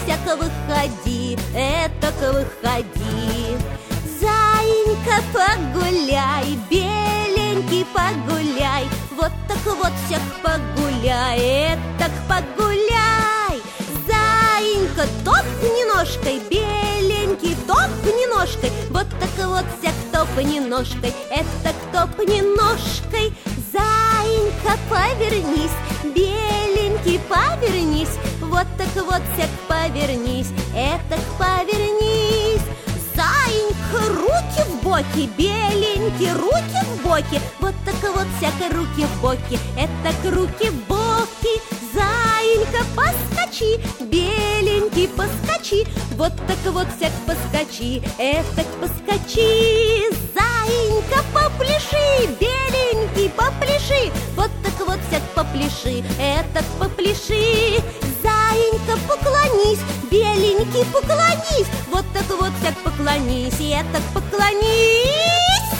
всяк выходи, этак выходи. Заинька, погуляй, беленький, погуляй, вот так вот всяк погуляй, этак погуляй. Заинька, топни ножкой, беленький, топни ножкой, вот так вот всяк топни ножкой, этак топни ножкой. Заинька, повернись, беленький, повернись, вот так вот всяк повернись, этак повернись. Заинька, руки в боки, беленький, руки в боки, вот так вот всяко руки в боки, этак руки в боки. Заинька, поскочи, беленький, поскочи, вот так вот всяк поскочи, этак поскочи. Заинька, попляши, беленький, попляши, вот так вот всяк попляши, этак попляши. Заинька, поклонись, беленький, поклонись, вот так вот всяк поклонись, этак поклонись.